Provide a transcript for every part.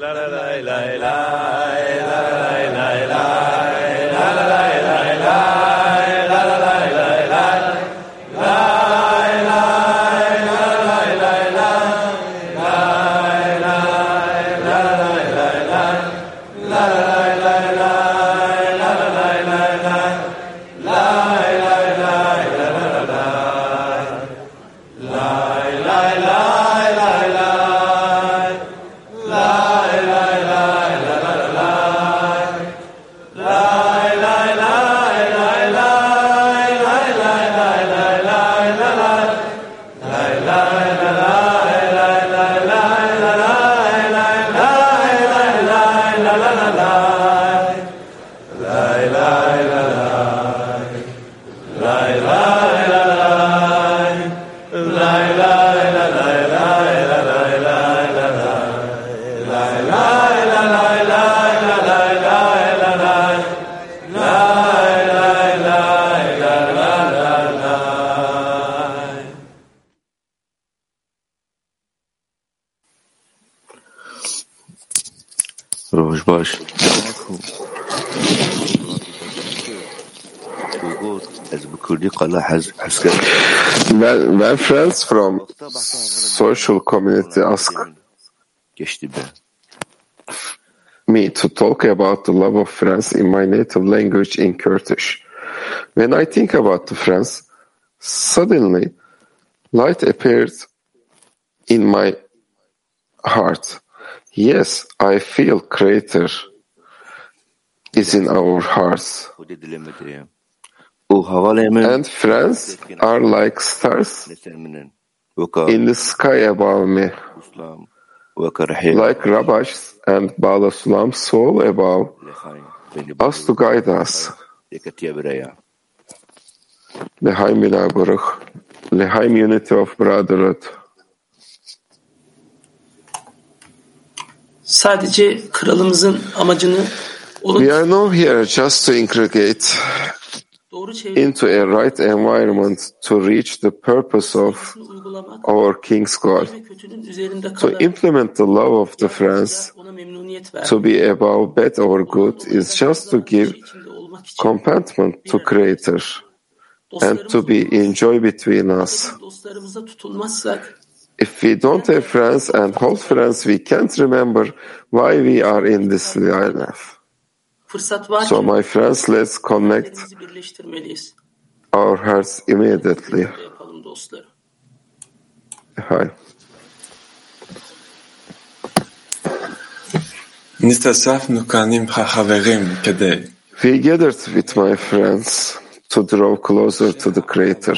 روش باش. When friends from social community ask me to talk about the love of France in my native language in Kurdish, when I think about the France, suddenly light appears in my heart. Yes, I feel Creator is in our hearts. And friends are like stars in the sky above me, like Rabash and Balasulam's soul above us to guide us. L'chaim unity of brotherhood. Sadece kralımızın amacını We are now here just to congregate into a right environment to reach the purpose of our King's goal, to implement the love of the friends, to be above bad or good is just to give contentment to Creator and to be in joy between us. If we don't have friends and hold friends, we can't remember why we are in this life. So my friends, let's connect our hearts immediately. Hi. We gathered with my friends to draw closer to the Creator.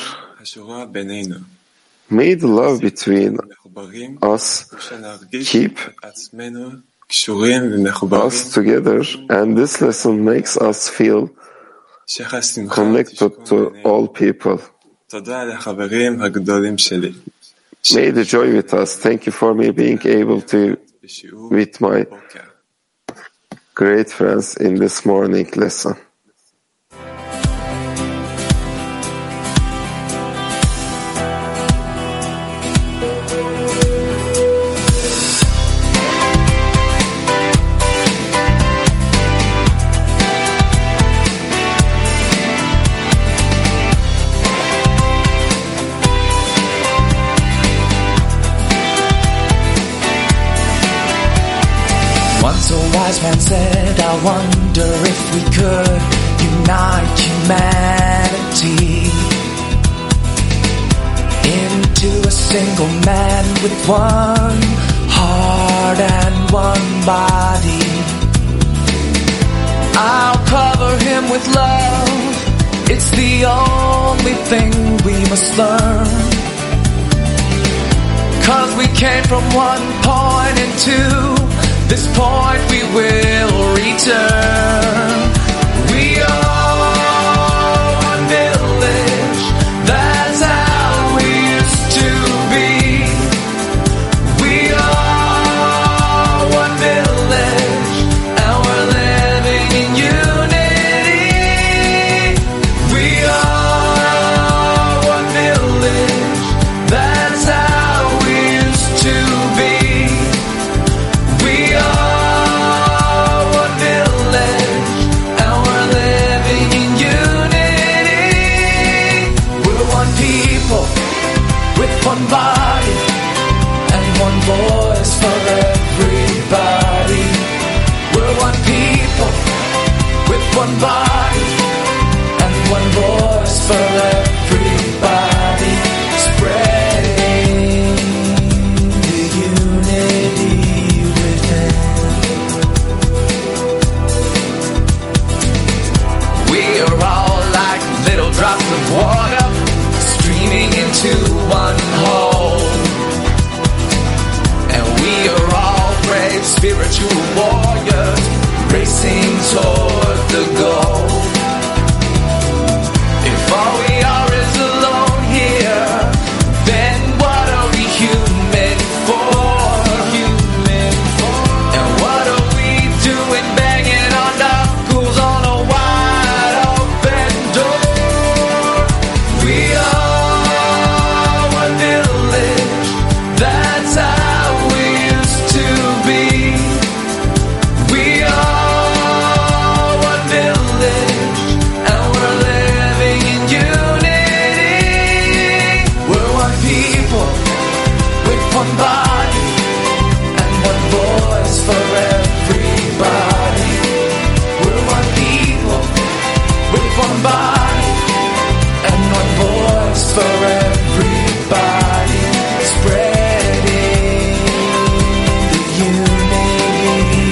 May the love between us keep us together, and this lesson makes us feel connected to all people. May the joy with us. Thank you for me being able to with my great friends in this morning lesson. Once a wise man said, I wonder if we could unite humanity into a single man with one heart and one body. I'll cover him with love. It's the only thing we must learn. 'Cause we came from one point and to this point we will return. We are one village, that's how we used to be. We are one village, and we're living in unity. We are one village, that's how we used to be. We are racing toward the goal. If all we are is alone here, then what are we human for? And what are we doing banging our knuckles on a wide open door? We are one village, that's how we used to be. We are one village, and we're living in unity. We're one people, with one body, and one voice for everybody. We're one people, with one body, and one voice for everybody. Spreading the unity.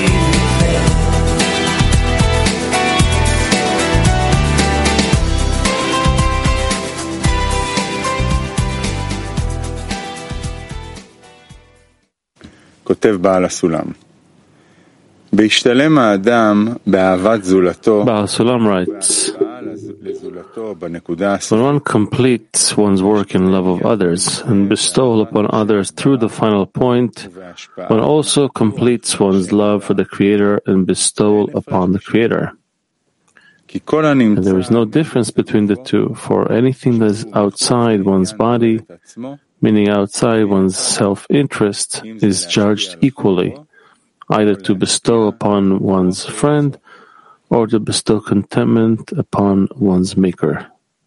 כותב בעל הסולם. בהשתלם האדם באהבת זולתו, Baal Sulam writes, לזולתו בנקודה when one completes one's work in love of others and bestowal upon others through the final point, one also completes one's love for the Creator and bestowal upon the Creator. כי כל And הנמצא there is no difference between the two, for anything that is outside one's body, meaning outside one's self-interest, is judged equally, either to bestow upon one's friend or to bestow contentment upon one's maker.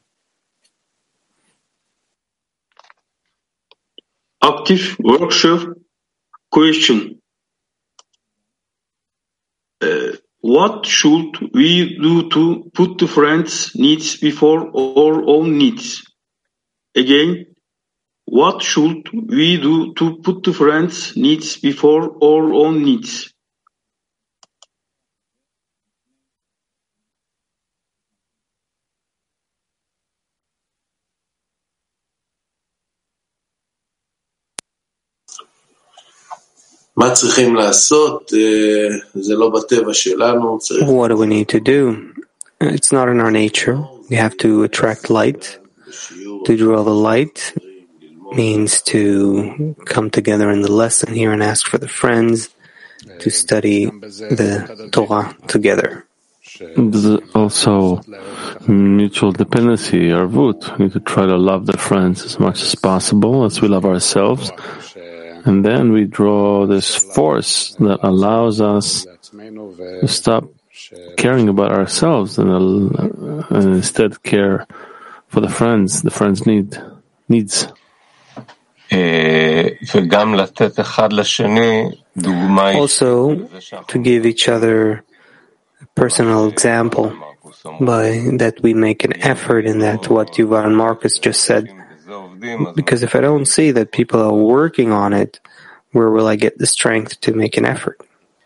Active workshop question. What should we do to put the friends' needs before our own needs? Again, what should we do to put the friends' needs before our own needs? מה צריכים לעשות? זה לא בטבע שלנו. What do we need to do? It's not in our nature. We have to attract light. To draw the light means to come together in the lesson here and ask for the friends to study the Torah together. There's also mutual dependency, arvut. We need to try to love the friends as much as possible as we love ourselves. And then we draw this force that allows us to stop caring about ourselves and instead care for the friends needs. Also, to give each other a personal example by that we make an effort in that, what Yuval and Marcus just said. Because if I don't see that people are working on it, where will I get the strength to make an effort?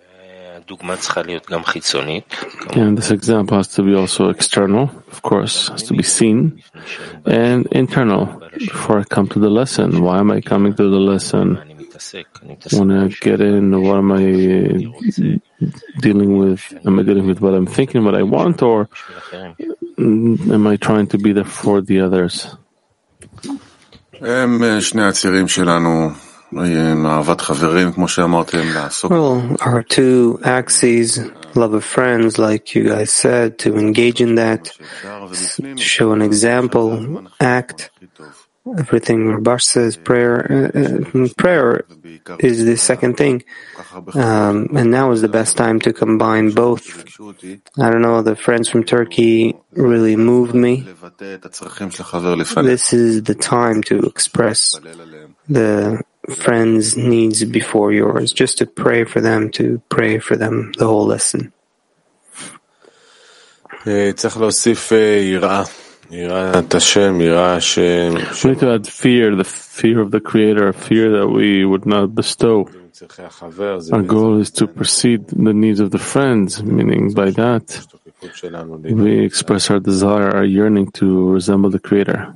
And this example has to be also external, of course, has to be seen, and internal. Before I come to the lesson, why am I coming to the lesson? When I get in, what am I dealing with? Am I dealing with what I'm thinking, what I want, or am I trying to be there for the others? שני הצירים שלנו, אהבת חברים, כמו שאמרתם, לעסוק. Well, our two axes, love of friends, like you guys said, to engage in that, to show an example, act. Everything Rabash says, prayer is the second thing. And now is the best time to combine both. I don't know, the friends from Turkey really moved me. This is the time to express the friends' needs before yours, just to pray for them the whole lesson. צריך להוסיף יראה. We need to add fear, the fear of the Creator, fear that we would not bestow. Our goal is to precede the needs of the friends, meaning by that we express our desire, our yearning to resemble the Creator.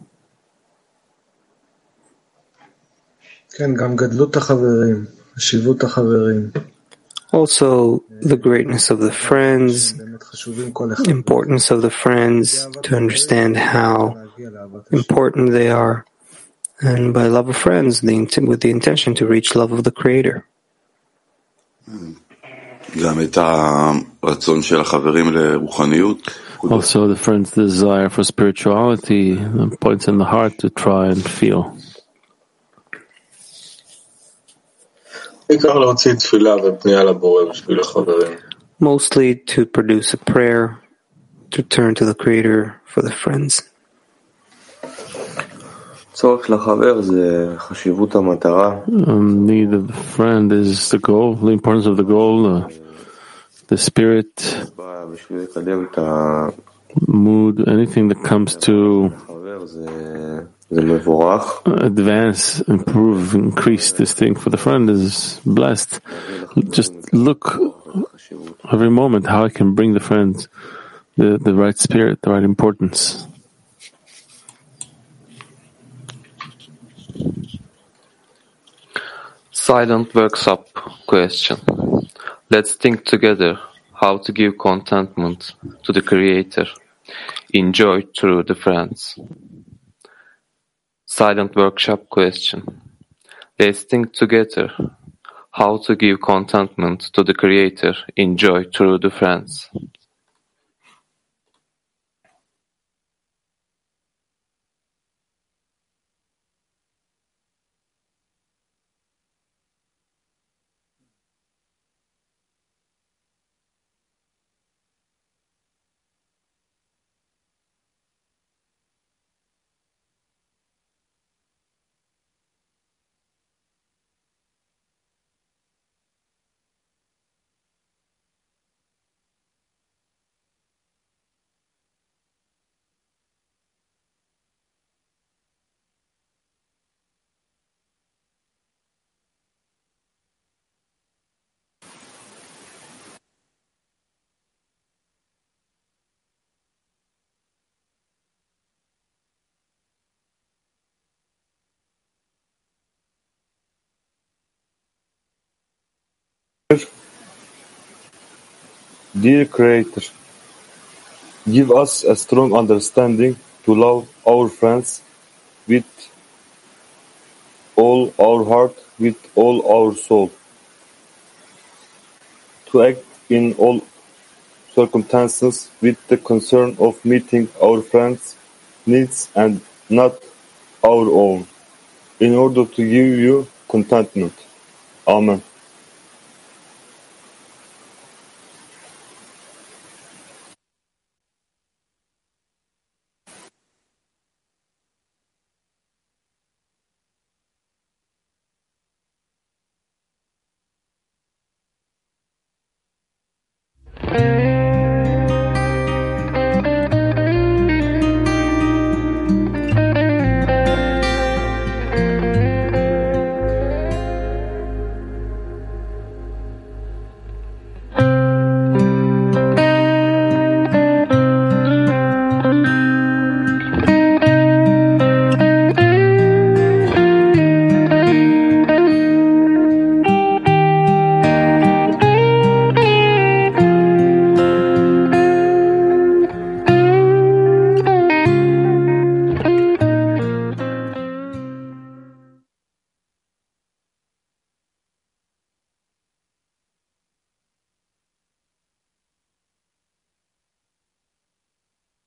Also, the greatness of the friends, importance of the friends, to understand how important they are, and by love of friends, with the intention to reach love of the Creator. Also, the friend's desire for spirituality points in the heart to try and feel. Mostly to produce a prayer, to turn to the Creator for the friends. Need of the friend is the goal, the importance of the goal, the spirit, mood, anything that comes to advance, improve, increase this thing for the friend is blessed. Just look every moment how I can bring the friends the right spirit, the right importance. Silent workshop question. Let's think together how to give contentment to the Creator in joy through the friends. Silent workshop question. Let's think together how to give contentment to the Creator in joy through the friends. Dear Creator, give us a strong understanding to love our friends with all our heart, with all our soul, to act in all circumstances with the concern of meeting our friends' needs and not our own, in order to give you contentment. Amen.